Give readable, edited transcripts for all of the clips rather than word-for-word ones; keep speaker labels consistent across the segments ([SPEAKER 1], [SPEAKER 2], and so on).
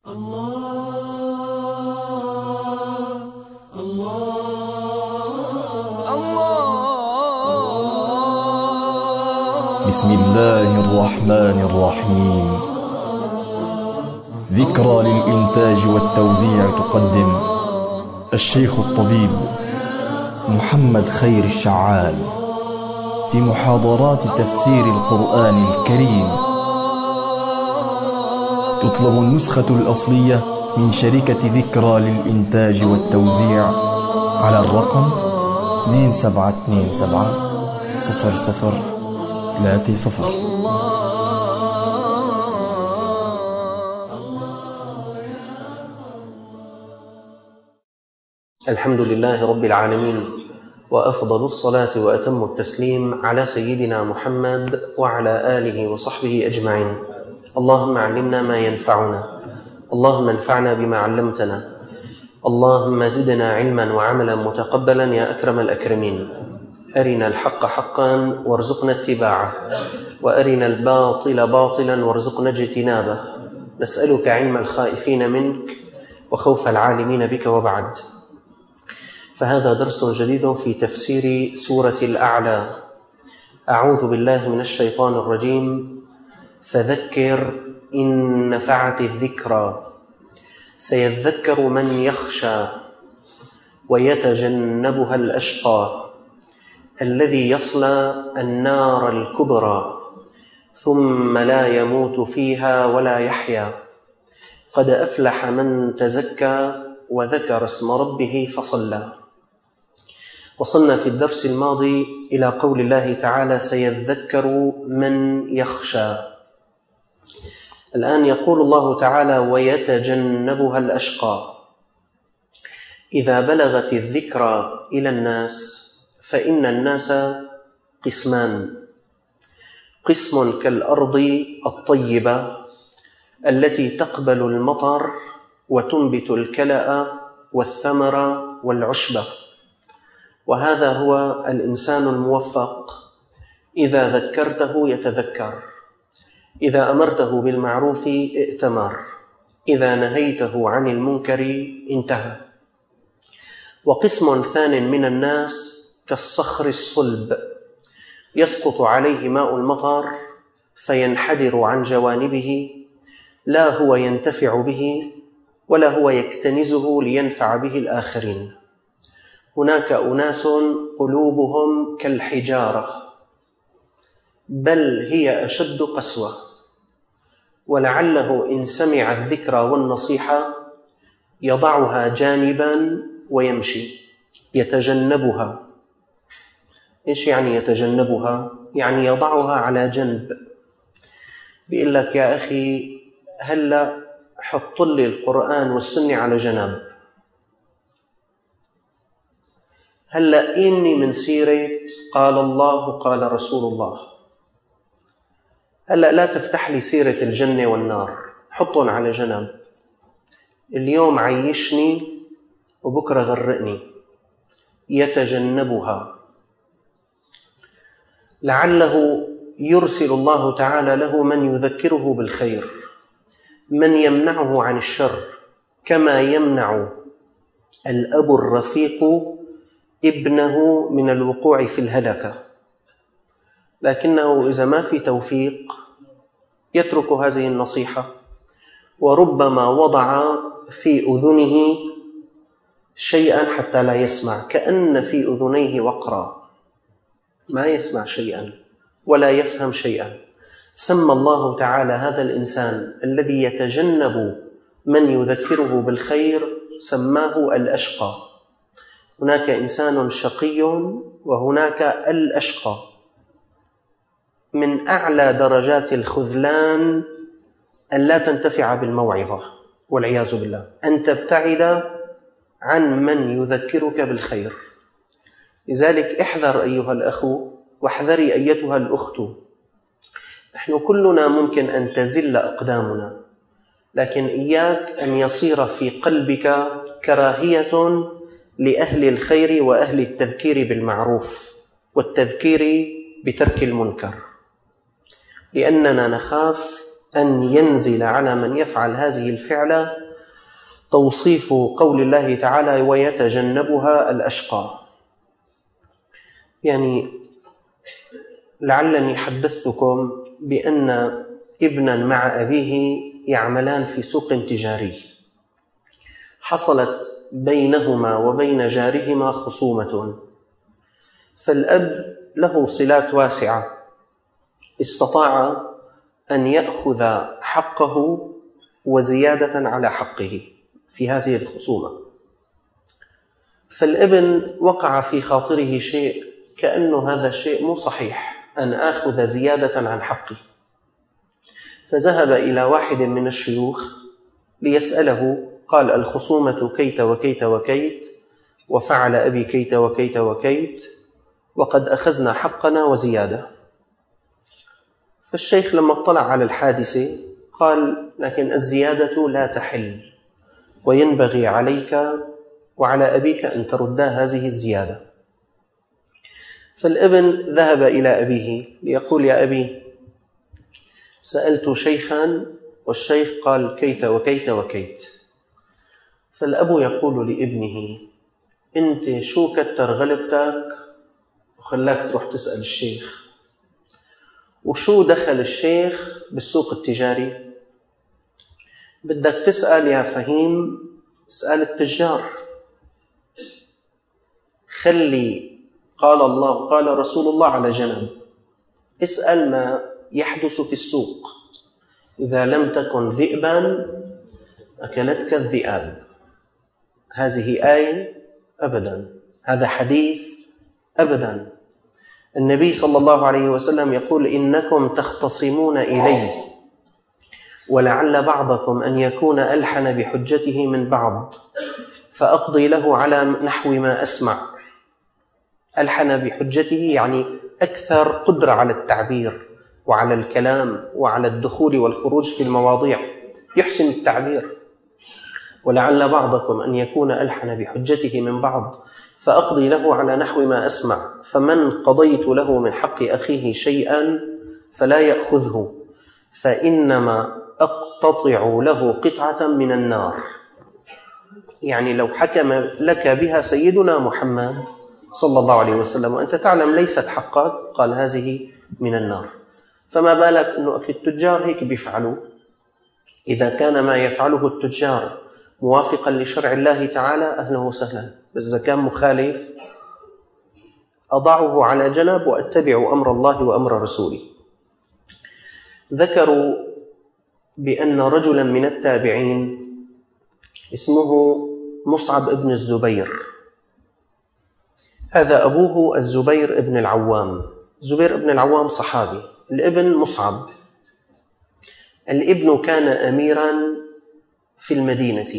[SPEAKER 1] بسم الله الرحمن الرحيم. ذكرى للإنتاج والتوزيع تقدم الشيخ الطبيب محمد خير الشعال في محاضرات تفسير القرآن الكريم. تطلب النسخة الأصلية من شركة ذكرى للإنتاج والتوزيع على الرقم 27270030.
[SPEAKER 2] الحمد لله رب العالمين، وأفضل الصلاة وأتم التسليم على سيدنا محمد وعلى آله وصحبه أجمعين. اللهم علمنا ما ينفعنا، اللهم انفعنا بما علمتنا، اللهم زدنا علما وعملا متقبلا يا أكرم الأكرمين. أرنا الحق حقا وارزقنا اتباعه، وأرنا الباطل باطلا وارزقنا اجتنابه. نسألك علم الخائفين منك وخوف العالمين بك، وبعد. فهذا درس جديد في تفسير سورة الأعلى. أعوذ بالله من الشيطان الرجيم. فذكر إن نفعت الذكرى سيذكر من يخشى ويتجنبها الأشقى الذي يصلى النار الكبرى ثم لا يموت فيها ولا يحيا. قد أفلح من تزكى وذكر اسم ربه فصلى. وصلنا في الدرس الماضي إلى قول الله تعالى: سيذكر من يخشى. الآن يقول الله تعالى: ويتجنبها الأشقى. إذا بلغت الذكرى إلى الناس فإن الناس قسمان: قسم كالأرض الطيبة التي تقبل المطر وتنبت الكلأ والثمر والعشب، وهذا هو الإنسان الموفق. إذا ذكرته يتذكر، إذا أمرته بالمعروف ائتمر، إذا نهيته عن المنكر انتهى. وقسم ثان من الناس كالصخر الصلب يسقط عليه ماء المطر فينحدر عن جوانبه، لا هو ينتفع به ولا هو يكتنزه لينفع به الآخرين. هناك أناس قلوبهم كالحجارة، بل هي أشد قسوة، ولعله إن سمع الذكرى والنصيحة يضعها جانبا ويمشي، يتجنبها. إيش يعني يتجنبها؟ يعني يضعها على جنب. بيقول لك: يا أخي هلأ حط لي القرآن والسنة على جنب، هلأ إني من سيرة قال الله قال رسول الله، هلأ لا تفتح لي سيرة الجنة والنار، حطهم على جنب. اليوم عيشني وبكرة غرقني. يتجنبها، لعله يرسل الله تعالى له من يذكره بالخير، من يمنعه عن الشر، كما يمنع الأب الرفيق ابنه من الوقوع في الهلكة. لكنه إذا ما في توفيق يترك هذه النصيحة، وربما وضع في أذنه شيئا حتى لا يسمع، كأن في أذنيه وقرا، ما يسمع شيئا ولا يفهم شيئا. سمى الله تعالى هذا الإنسان الذي يتجنب من يذكره بالخير، سماه الأشقى. هناك إنسان شقي وهناك الأشقى. من أعلى درجات الخذلان أن لا تنتفع بالموعظة والعياذ بالله، أن تبتعد عن من يذكرك بالخير. لذلك احذر أيها الأخ، واحذري أيتها الأخت. نحن كلنا ممكن أن تزل أقدامنا، لكن إياك أن يصير في قلبك كراهية لأهل الخير وأهل التذكير بالمعروف والتذكير بترك المنكر، لأننا نخاف أن ينزل على من يفعل هذه الفعلة توصيف قول الله تعالى ويتجنبها الأشقى. يعني لعلني حدثتكم بأن ابنا مع أبيه يعملان في سوق تجاري، حصلت بينهما وبين جارهما خصومة، فالأب له صلات واسعة، استطاع أن يأخذ حقه وزيادة على حقه في هذه الخصومة. فالابن وقع في خاطره شيء كأنه هذا الشيء مو صحيح أن آخذ زيادة عن حقي، فذهب إلى واحد من الشيوخ ليسأله، قال الخصومة كيت وكيت وكيت، وفعل أبي كيت وكيت وكيت، وقد أخذنا حقنا وزيادة. فالشيخ لما اطلع على الحادثة قال لكن الزيادة لا تحل، وينبغي عليك وعلى أبيك أن تردا هذه الزيادة. فالابن ذهب إلى أبيه ليقول يا أبي سألت شيخا والشيخ قال كيت وكيت وكيت. فالأب يقول لابنه أنت شو كتر غلبتك وخلاك تروح تسأل الشيخ؟ وشو دخل الشيخ بالسوق التجاري؟ بدك تسأل يا فهيم اسأل التجار، خلي قال الله قال رسول الله على جنب، اسأل ما يحدث في السوق. إذا لم تكن ذئبا أكلتك الذئاب. هذه آية؟ أبدا. هذا حديث؟ أبدا. النبي صلى الله عليه وسلم يقول إنكم تختصمون إلي ولعل بعضكم أن يكون ألحن بحجته من بعض فأقضي له على نحو ما أسمع. ألحن بحجته يعني أكثر قدرة على التعبير وعلى الكلام وعلى الدخول والخروج في المواضيع، يحسن التعبير. ولعل بعضكم أن يكون ألحن بحجته من بعض فأقضي له على نحو ما أسمع، فمن قضيت له من حق أخيه شيئا فلا يأخذه، فإنما أقتطع له قطعة من النار. يعني لو حكم لك بها سيدنا محمد صلى الله عليه وسلم وأنت تعلم ليست حقك، قال هذه من النار. فما بالك أنه أخي التجار هيك بيفعلوا؟ إذا كان ما يفعله التجار موافقا لشرع الله تعالى أهلا وسهلا، بس إذا كان مخالف أضعه على جنب وأتبع أمر الله وأمر رسوله. ذكروا بأن رجلا من التابعين اسمه مصعب ابن الزبير، هذا أبوه الزبير ابن العوام. الزبير ابن العوام صحابي، الابن مصعب. الابن كان أميرا في المدينة،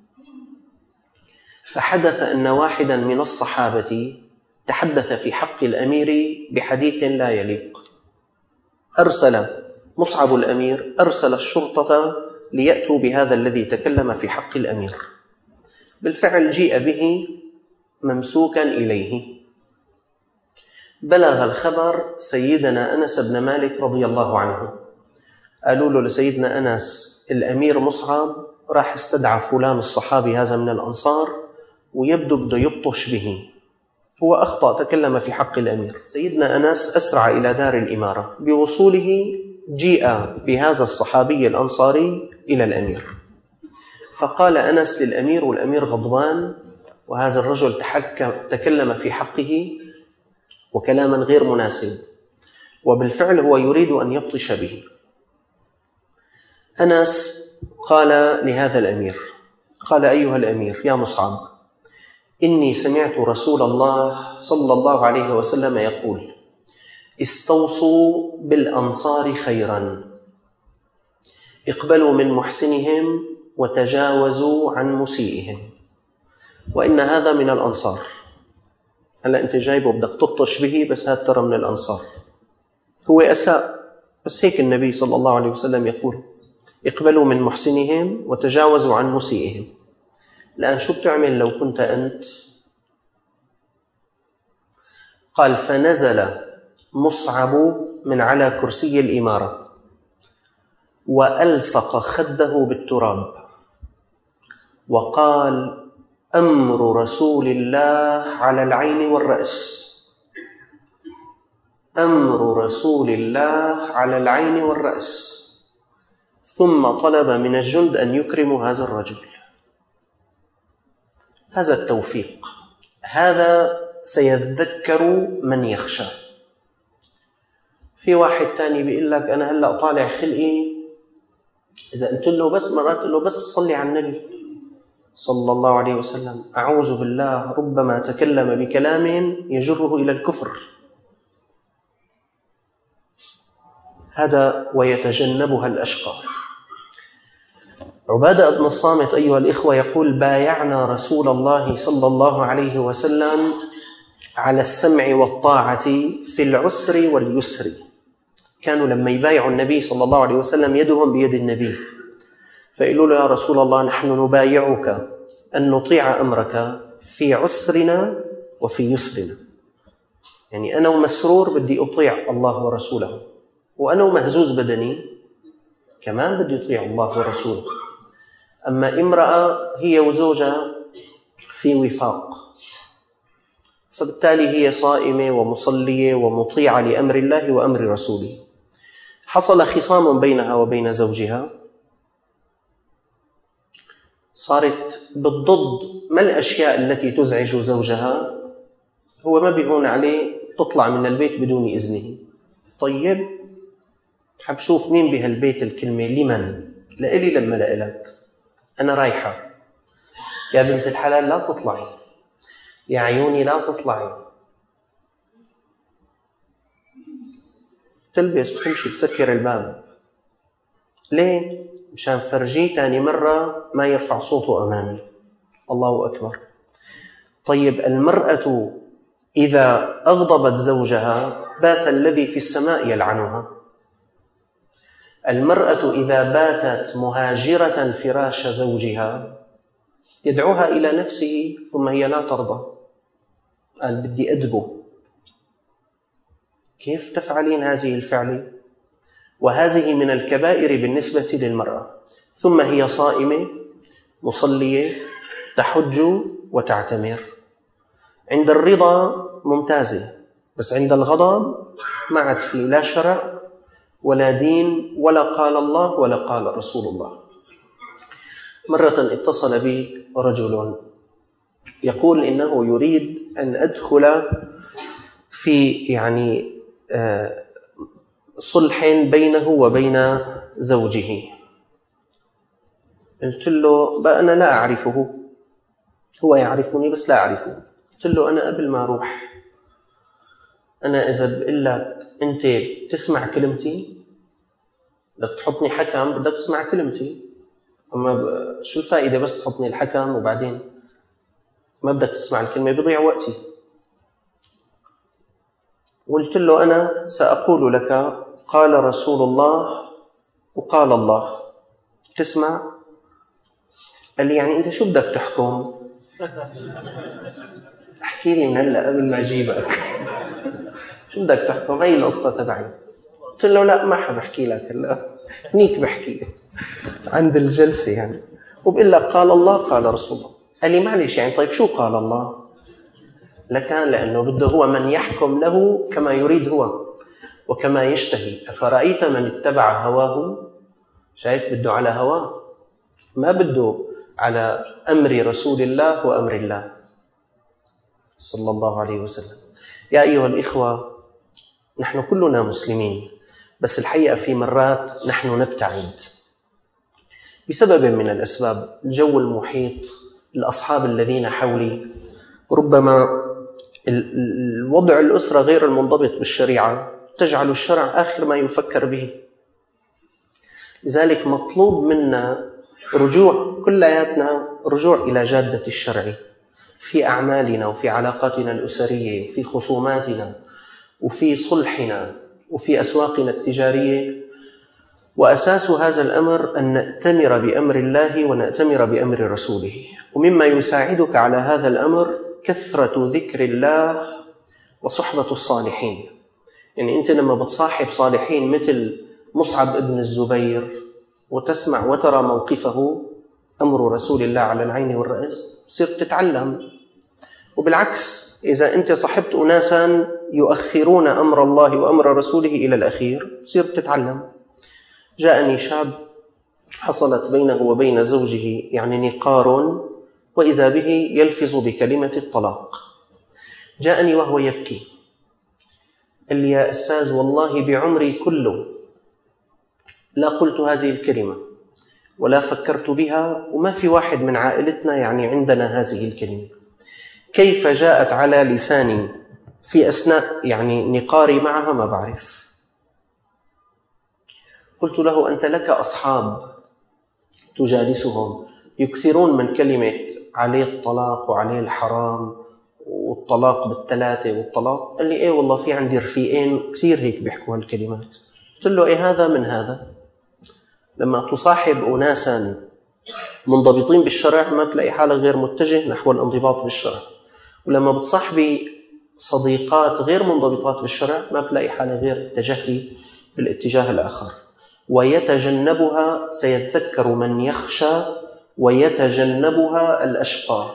[SPEAKER 2] فحدث أن واحدا من الصحابة تحدث في حق الأمير بحديث لا يليق. أرسل مصعب الأمير أرسل الشرطة ليأتوا بهذا الذي تكلم في حق الأمير. بالفعل جيء به ممسوكا إليه. بلغ الخبر سيدنا أنس بن مالك رضي الله عنه، قالوا له لسيدنا أنس الأمير مصعب راح استدعى فلان الصحابي هذا من الأنصار ويبدو بده يبطش به، هو أخطأ تكلم في حق الأمير. سيدنا أنس أسرع إلى دار الإمارة، بوصوله جيء بهذا الصحابي الأنصاري إلى الأمير، فقال أنس للأمير والأمير غضبان، وهذا الرجل تكلم في حقه وكلاما غير مناسب، وبالفعل هو يريد أن يبطش به. أنس قال لهذا الأمير، قال أيها الأمير يا مصعب، إني سمعت رسول الله صلى الله عليه وسلم يقول استوصوا بالأنصار خيرا، اقبلوا من محسنهم وتجاوزوا عن مسيئهم، وإن هذا من الأنصار. هلأ أنت جايبه بدك تطش به، بس هذا ترى من الأنصار، هو أساء، بس هيك النبي صلى الله عليه وسلم يقول اقبلوا من محسنهم وتجاوزوا عن مسيئهم. الآن شو بتعمل لو كنت أنت؟ قال فنزل مصعب من على كرسي الإمارة وألصق خده بالتراب وقال: أمر رسول الله على العين والرأس، أمر رسول الله على العين والرأس. ثم طلب من الجند أن يكرموا هذا الرجل. هذا التوفيق، هذا سيذكر من يخشى. في واحد تاني بيقول لك: أنا هلأ طالع خلقي، إذا قلت له بس مرات قلت له بس صلي على النبي صلى الله عليه وسلم، أعوذ بالله، ربما تكلم بكلام يجره إلى الكفر. هذا ويتجنبها الأشقى. عبادة بن الصامت أيها الإخوة يقول: بايعنا رسول الله صلى الله عليه وسلم على السمع والطاعة في العسر واليسر. كانوا لما يبايعوا النبي صلى الله عليه وسلم يدهم بيد النبي، فيقولوا له: يا رسول الله، نحن نبايعك أن نطيع أمرك في عسرنا وفي يسرنا. يعني أنا ومسرور بدي أطيع الله ورسوله، وأنا ومهزوز بدني كمان بدي أطيع الله ورسوله. أما امرأة هي وزوجها في وفاق، فبالتالي هي صائمة ومصلية ومطيعة لأمر الله وأمر رسوله. حصل خصام بينها وبين زوجها، صارت بالضد. ما الأشياء التي تزعج زوجها؟ هو ما بيهون عليه تطلع من البيت بدون إذنه. طيب، حب شوف مين بهالبيت الكلمة لمن؟ لإلي لما لإلك، أنا رايحة. يا بنت الحلال لا تطلعي، يا عيوني لا تطلعي. تلبس وتمشي تسكر الباب. ليه؟ مشان فرجيه تاني مرة ما يرفع صوته أمامي. الله أكبر. طيب، المرأة إذا أغضبت زوجها بات الذي في السماء يلعنها. المرأة إذا باتت مهاجرة فراش زوجها يدعوها إلى نفسه، ثم هي لا ترضى، قال: بدي أدبه. كيف تفعلين هذه الفعلة؟ وهذه من الكبائر بالنسبة للمرأة. ثم هي صائمة مصلية تحج وتعتمر. عند الرضا ممتازة، بس عند الغضب ما عاد في لا شرع ولا دين ولا قال الله ولا قال رسول الله. مرة اتصل بي رجل يقول إنه يريد أن أدخل في صلح بينه وبين زوجه. قلت له: أنا لا أعرفه، هو يعرفني بس لا أعرفه. قلت له: أنا قبل ما أروح، أنا إذا بقول لك أنت تسمع كلمتي، بدك تحطني حكم، بدك تسمع كلمتي. أما شو الفائدة بس تحطني الحكم وبعدين ما بدك تسمع الكلمة؟ بضيع وقتي. قلت له: أنا سأقول لك قال رسول الله وقال الله، تسمع؟ قال لي: يعني أنت شو بدك تحكم؟ احكي لي من هلأ قبل ما أجيبك. شو بدك تحكم؟ هي القصة تبعي. قلت له: لا، ما حب أحكي لك هلأ، هنيك بحكي عند الجلسة يعني، وبقول لك قال الله قال رسول الله. قال لي: معلش، يعني طيب شو قال الله؟ لكان لأنه بده هو من يحكم له كما يريد هو وكما يشتهي. أفرأيت من اتبع هواه؟ شايف، بده على هواه، ما بده على أمر رسول الله وأمر الله صلى الله عليه وسلم. يا أيها الإخوة، نحن كلنا مسلمين، بس الحقيقة في مرات نحن نبتعد بسبب من الأسباب. الجو المحيط، الأصحاب الذين حولي، ربما الوضع الأسرة غير المنضبط بالشريعة تجعل الشرع آخر ما يفكر به. لذلك مطلوب منا كلياتنا رجوع إلى جادة الشرع في أعمالنا وفي علاقاتنا الأسرية وفي خصوماتنا وفي صلحنا وفي أسواقنا التجارية. وأساس هذا الأمر أن نأتمر بأمر الله ونأتمر بأمر رسوله. ومما يساعدك على هذا الأمر كثرة ذكر الله وصحبة الصالحين. يعني أنت لما بتصاحب صالحين مثل مصعب ابن الزبير وتسمع وترى موقفه أمر رسول الله على العين والرأس، تصير تتعلم. وبالعكس إذا أنت صحبت أناسا يؤخرون أمر الله وأمر رسوله إلى الأخير تصير تتعلم. جاءني شاب حصلت بينه وبين زوجه يعني نقار، وإذا به يلفظ بكلمة الطلاق. جاءني وهو يبكي، قال لي: يا أستاذ والله بعمري كله لا قلت هذه الكلمة ولا فكرت بها، وما في واحد من عائلتنا يعني عندنا هذه الكلمة، كيف جاءت على لساني في أثناء يعني نقاري معها ما بعرف. قلت له: أنت لك أصحاب تجالسهم يكثرون من كلمة عليه الطلاق وعليه الحرام والطلاق بالثلاثة والطلاق. قال لي: إيه والله في عندي رفيقين كثير هيك بيحكوا هالكلمات. قلت له: إيه هذا من هذا؟ لما تصاحب أناسا منضبطين بالشرع ما تلاقي حالك غير متجه نحو الانضباط بالشرع، ولما بتصاحبي صديقات غير منضبطات بالشرع ما تلاقي حالك غير اتجهتي بالاتجاه الآخر. ويتجنبها، سيذكر من يخشى، ويتجنبها الأشقى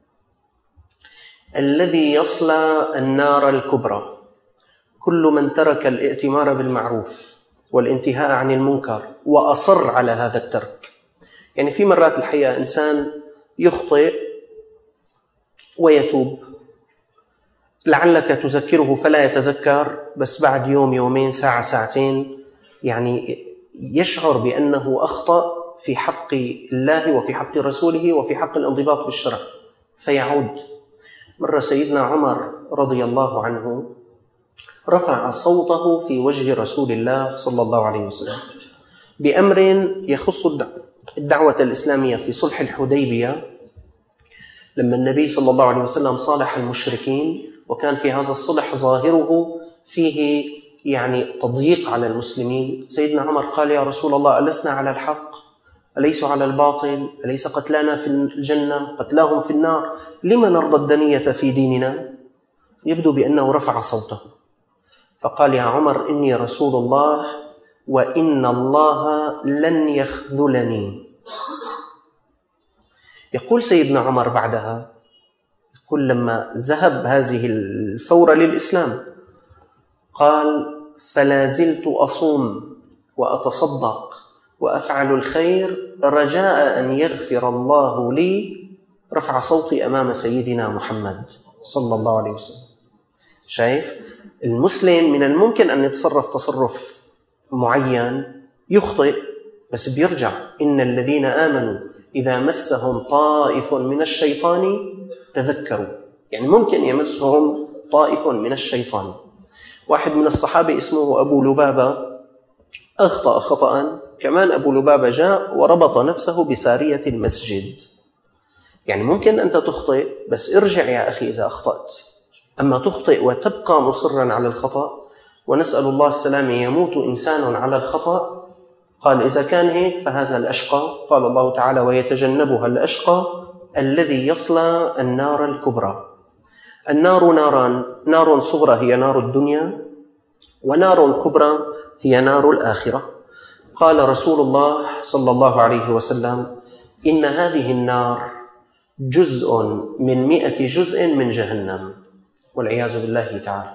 [SPEAKER 2] الذي يصلى النار الكبرى. كل من ترك الائتمار بالمعروف والانتهاء عن المنكر وأصر على هذا الترك. يعني في مرات الحقيقة إنسان يخطئ ويتوب، لعلك تذكره فلا يتذكر، بس بعد يوم يومين ساعة ساعتين يعني يشعر بأنه أخطأ في حق الله وفي حق رسوله وفي حق الانضباط بالشرع فيعود. مرة سيدنا عمر رضي الله عنه رفع صوته في وجه رسول الله صلى الله عليه وسلم بأمر يخص الدعوة الإسلامية في صلح الحديبية، لما النبي صلى الله عليه وسلم صالح المشركين، وكان في هذا الصلح ظاهره فيه يعني تضييق على المسلمين. سيدنا عمر قال: يا رسول الله ألسنا على الحق؟ أليسوا على الباطل؟ أليس قتلانا في الجنة قتلاهم في النار؟ لما نرضى الدنية في ديننا؟ يبدو بأنه رفع صوته فقال: يا عمر إني رسول الله وإن الله لن يخذلني. يقول سيدنا عمر بعدها، يقول لما ذهب هذه الفورة للإسلام قال: فلا زلت أصوم وأتصدق وأفعل الخير رجاء أن يغفر الله لي. رفع صوتي أمام سيدنا محمد صلى الله عليه وسلم. شايف؟ المسلم من الممكن أن يتصرف تصرف معين يخطئ بس بيرجع. إن الذين آمنوا إذا مسهم طائف من الشيطان تذكروا، يعني ممكن يمسهم طائف من الشيطان. واحد من الصحابة اسمه أبو لبابة أخطأ خطأ، كمان أبو لبابة جاء وربط نفسه بسارية المسجد. يعني ممكن أنت تخطئ بس ارجع يا أخي إذا أخطأت، أما تخطئ وتبقى مصرا على الخطأ، ونسأل الله السلامة، يموت إنسان على الخطأ. قال: إذا كان هيك فهذا الأشقى. قال الله تعالى: ويتجنبها الأشقى الذي يصلى النار الكبرى. النار ناران: نار صغرى هي نار الدنيا، ونار كبرى هي نار الآخرة. قال رسول الله صلى الله عليه وسلم: إن هذه النار جزء من 100 جزء من جهنم، والعياذ بالله تعالى.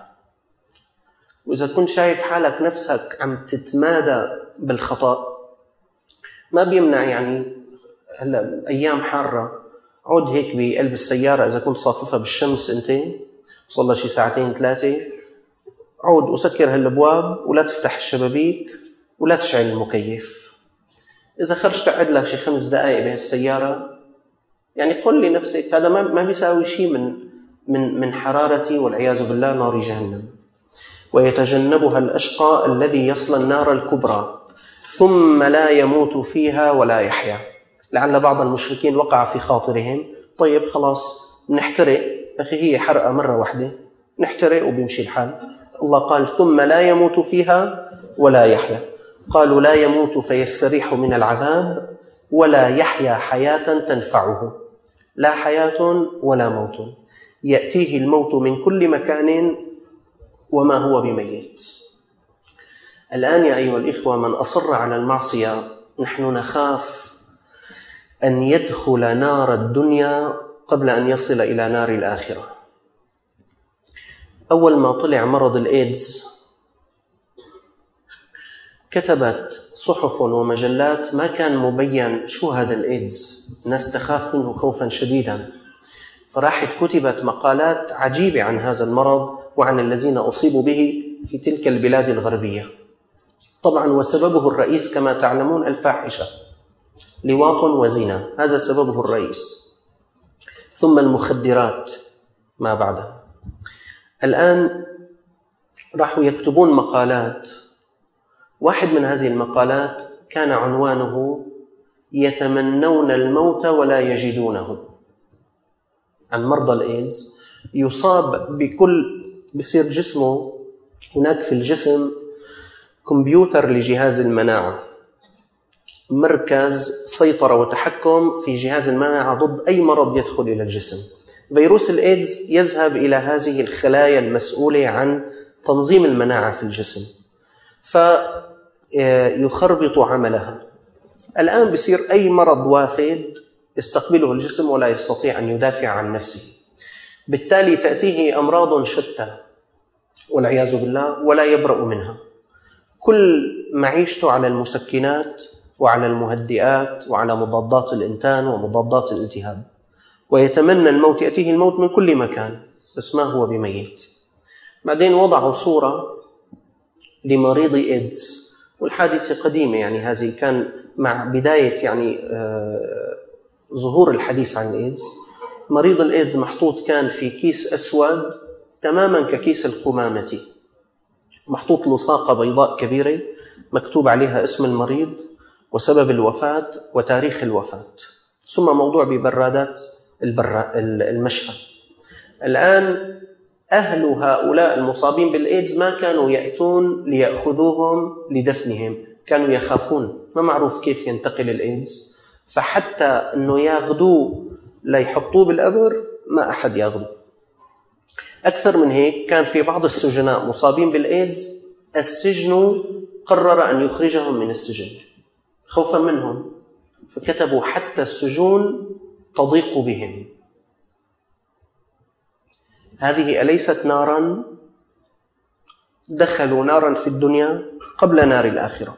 [SPEAKER 2] وإذا كنت شايف حالك نفسك عم تتمادى بالخطأ ما بيمنع، يعني هلا أيام حارة عود هيك بقلب السيارة إذا كنت صاففها بالشمس أنت وصلنا شي ساعتين 3، عود وسكر هالابواب ولا تفتح الشبابيك ولا تشعل المكيف. إذا خرجت قعد لك شي 5 دقائق بهالسيارة، يعني قل لنفسك هذا ما بيساوي شيء من حرارتي والعياذ بالله نار جهنم. ويتجنبها الأشقى الذي يصلى النار الكبرى ثم لا يموت فيها ولا يحيا. لعل بعض المشركين وقع في خاطرهم: طيب خلاص نحترق، أخي هي حرقة مرة واحدة نحترق وبيمشي الحال. الله قال: ثم لا يموت فيها ولا يحيا. قالوا: لا يموت فيستريح من العذاب، ولا يحيا حياة تنفعه. لا حياة ولا موت، يأتيه الموت من كل مكان وما هو بميت. الآن يا أيها الإخوة، من أصر على المعصية نحن نخاف أن يدخل نار الدنيا قبل أن يصل إلى نار الآخرة. أول ما طلع مرض الإيدز كتبت صحف ومجلات ما كان مبين شو هذا الإيدز، الناس تخاف منه خوفا شديدا، فراحت كتبت مقالات عجيبة عن هذا المرض وعن الذين أصيبوا به في تلك البلاد الغربية. طبعا وسببه الرئيس كما تعلمون الفاحشة، لواط وزنا، هذا سببه الرئيس، ثم المخدرات ما بعدها. الآن راحوا يكتبون مقالات، واحد من هذه المقالات كان عنوانه يتمنون الموت ولا يجدونه، عن مرضى الإيدز يصاب بصير جسمه هناك في الجسم كمبيوتر لجهاز المناعة، مركز سيطرة وتحكم في جهاز المناعة ضد أي مرض يدخل إلى الجسم. فيروس الإيدز يذهب إلى هذه الخلايا المسؤولة عن تنظيم المناعة في الجسم فيخربط عملها. الآن بصير أي مرض وافد يستقبله الجسم ولا يستطيع أن يدافع عن نفسه، بالتالي تأتيه أمراض شتى والعياذ بالله ولا يبرأ منها. كل معيشته على المسكنات وعلى المهدئات وعلى مضادات الإنتان ومضادات الالتهاب، ويتمنى الموت، يأتيه الموت من كل مكان بس ما هو بميت. بعدين وضعوا صورة لمريض إيدز، والحادثة قديمة، يعني هذه كان مع بداية ظهور الحديث عن الإيدز. مريض الإيدز محطوط كان في كيس أسود تماما ككيس القمامة، محطوط لصاقة بيضاء كبيرة مكتوب عليها اسم المريض وسبب الوفاة وتاريخ الوفاة، ثم موضوع ببرادات المشفى. الآن أهل هؤلاء المصابين بالإيدز ما كانوا يأتون ليأخذوهم لدفنهم، كانوا يخافون، ما معروف كيف ينتقل الإيدز، فحتى أنه ياخذوه ليحطوه بالقبر ما أحد ياخذوه. أكثر من هيك، كان في بعض السجناء مصابين بالإيدز السجن قرر أن يخرجهم من السجن خوفا منهم، فكتبوا حتى السجون تضيق بهم. هذه أليست نارا؟ دخلوا نارا في الدنيا قبل نار الآخرة.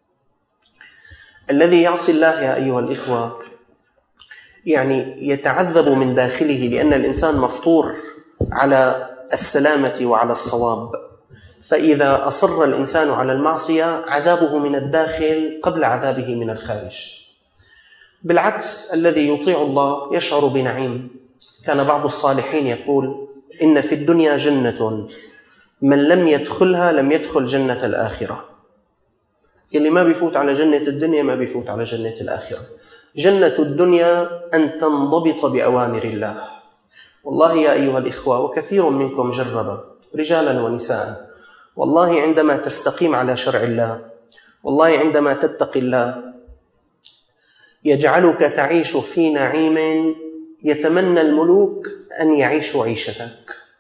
[SPEAKER 2] الذي يعصي الله يا أيها الإخوة يعني يتعذب من داخله، لأن الإنسان مفطور على السلامة وعلى الصواب، فإذا أصر الإنسان على المعصية عذابه من الداخل قبل عذابه من الخارج. بالعكس، الذي يطيع الله يشعر بنعيم. كان بعض الصالحين يقول: إن في الدنيا جنة من لم يدخلها لم يدخل جنة الآخرة. اللي ما بيفوت على جنة الدنيا ما بيفوت على جنة الآخرة. جنة الدنيا أن تنضبط بأوامر الله. والله يا أيها الإخوة، وكثير منكم جرب، رجالا ونساء، والله عندما تستقيم على شرع الله، والله عندما تتقي الله، يجعلك تعيش في نعيم يتمنى الملوك أن يعيشوا عيشتك،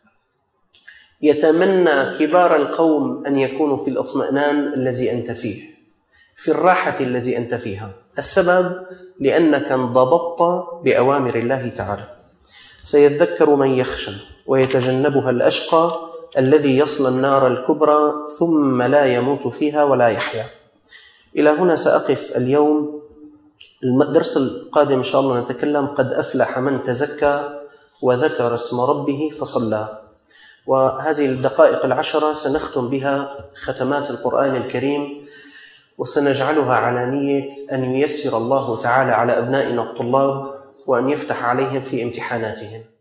[SPEAKER 2] يتمنى كبار القوم أن يكونوا في الاطمئنان الذي أنت فيه، في الراحة الذي أنت فيها. السبب لأنك انضبطت بأوامر الله تعالى. سيذكر من يخشى ويتجنبها الأشقى الذي يصلى النار الكبرى ثم لا يموت فيها ولا يحيا. إلى هنا سأقف اليوم. الدرس القادم إن شاء الله نتكلم قد أفلح من تزكى وذكر اسم ربه فصلى. وهذه الدقائق 10 سنختم بها ختمات القرآن الكريم، وسنجعلها على نية أن ييسر الله تعالى على أبنائنا الطلاب وأن يفتح عليهم في امتحاناتهم.